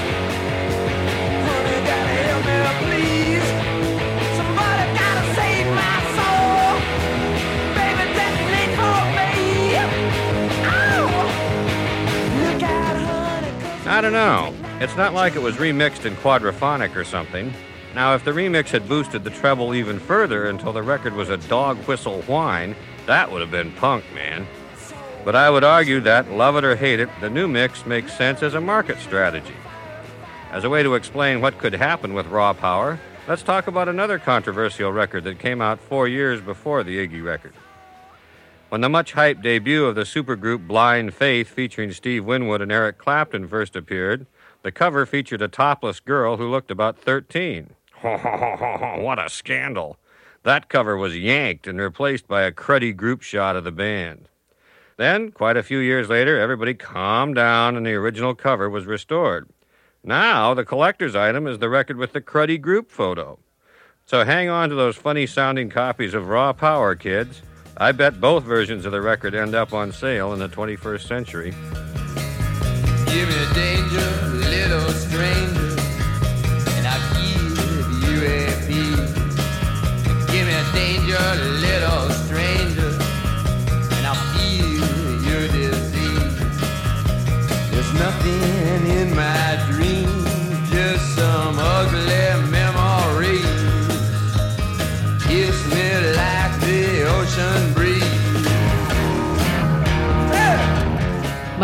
Honey, gotta help me, please. Somebody gotta save my soul. Baby, detonate for me. Oh! Look out, honey. I don't know. It's not like it was remixed in quadraphonic or something. Now, if the remix had boosted the treble even further until the record was a dog whistle whine, that would have been punk, man. But I would argue that, love it or hate it, the new mix makes sense as a market strategy. As a way to explain what could happen with Raw Power, let's talk about another controversial record that came out 4 years before the Iggy record. When the much-hyped debut of the supergroup Blind Faith featuring Steve Winwood and Eric Clapton first appeared, the cover featured a topless girl who looked about 13. What a scandal. That cover was yanked and replaced by a cruddy group shot of the band. Then, quite a few years later, everybody calmed down and the original cover was restored. Now, the collector's item is the record with the cruddy group photo. So hang on to those funny-sounding copies of Raw Power, kids. I bet both versions of the record end up on sale in the 21st century. Give me danger, little stranger, and I'll give you a beat. Give me danger, little stranger, and I'll feel your disease. There's nothing in my dreams, just some ugly memories. Kiss me like the ocean breeze.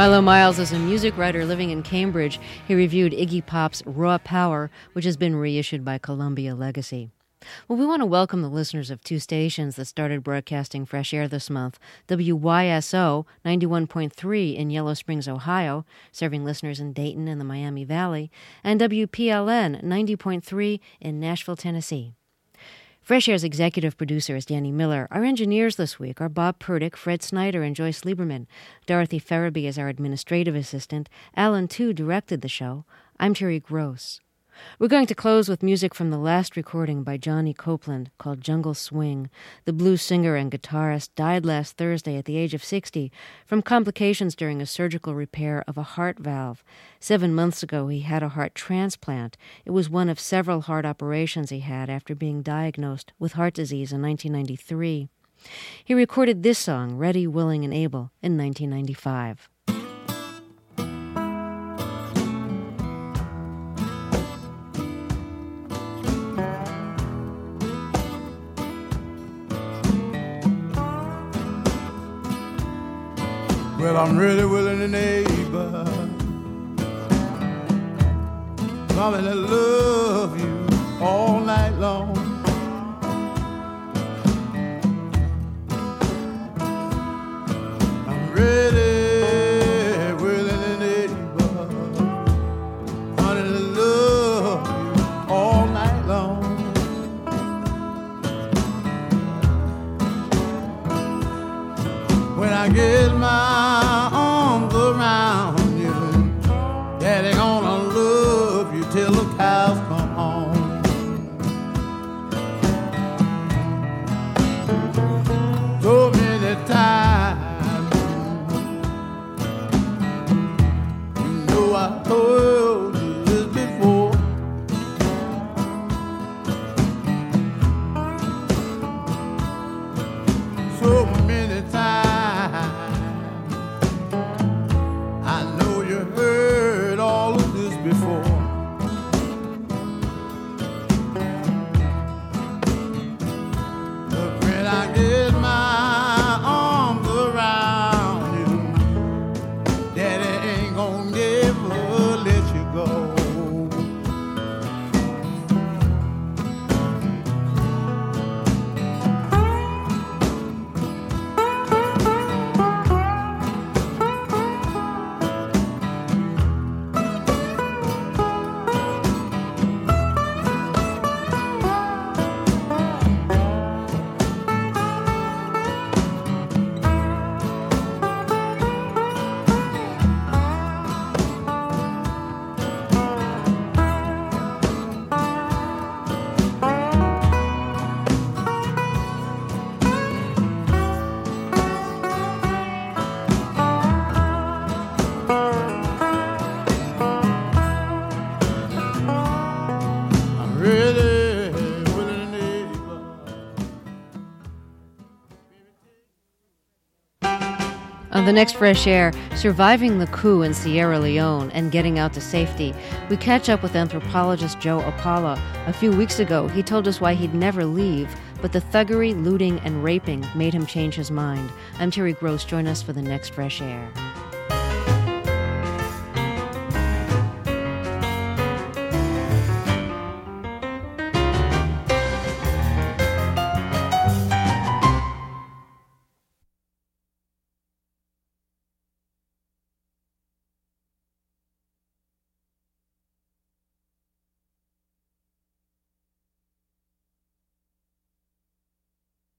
Milo Miles is a music writer living in Cambridge. He reviewed Iggy Pop's Raw Power, which has been reissued by Columbia Legacy. Well, we want to welcome the listeners of two stations that started broadcasting Fresh Air this month. WYSO 91.3 in Yellow Springs, Ohio, serving listeners in Dayton and the Miami Valley, and WPLN 90.3 in Nashville, Tennessee. Fresh Air's executive producer is Danny Miller. Our engineers this week are Bob Purdick, Fred Snyder, and Joyce Lieberman. Dorothy Ferraby is our administrative assistant. Alan Tu directed the show. I'm Terry Gross. We're going to close with music from the last recording by Johnny Copeland called Jungle Swing. The blues singer and guitarist died last Thursday at the age of 60 from complications during a surgical repair of a heart valve. 7 months ago, he had a heart transplant. It was one of several heart operations he had after being diagnosed with heart disease in 1993. He recorded this song, Ready, Willing, and Able, in 1995. Well, I'm really willing and able, coming to love you all night long. I'm ready, willing and able, coming to love you all night long. When I get my arms around you, Daddy gonna love you till the cows come home. So many times, you know I told you this before. So many times, On the next Fresh Air, surviving the coup in Sierra Leone and getting out to safety, we catch up with anthropologist Joe Opala. A few weeks ago, he told us why he'd never leave, but the thuggery, looting, and raping made him change his mind. I'm Terry Gross. Join us for the next Fresh Air.